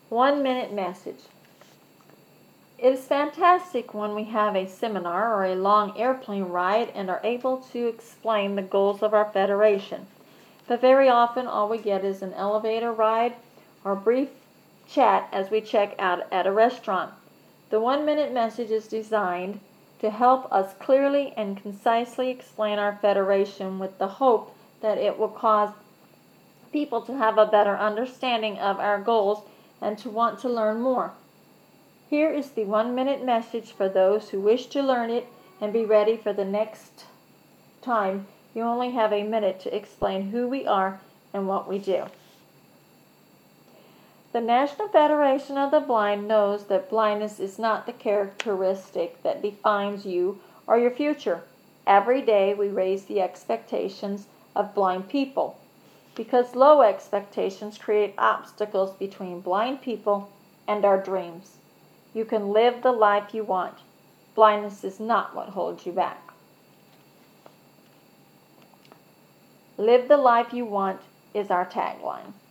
1-minute message. It is fantastic when we have a seminar or a long airplane ride and are able to explain the goals of our federation. But very often all we get is an elevator ride or a brief chat as we check out at a restaurant. The 1-minute message is designed to help us clearly and concisely explain our federation with the hope that it will cause people to have a better understanding of our goals and to want to learn more. Here is the 1-minute message for those who wish to learn it and be ready for the next time you only have a minute to explain who we are and what we do. The National Federation of the Blind knows that blindness is not the characteristic that defines you or your future. Every day we raise the expectations of blind people, because low expectations create obstacles between blind people and our dreams. You can live the life you want. Blindness is not what holds you back. Live the life you want is our tagline.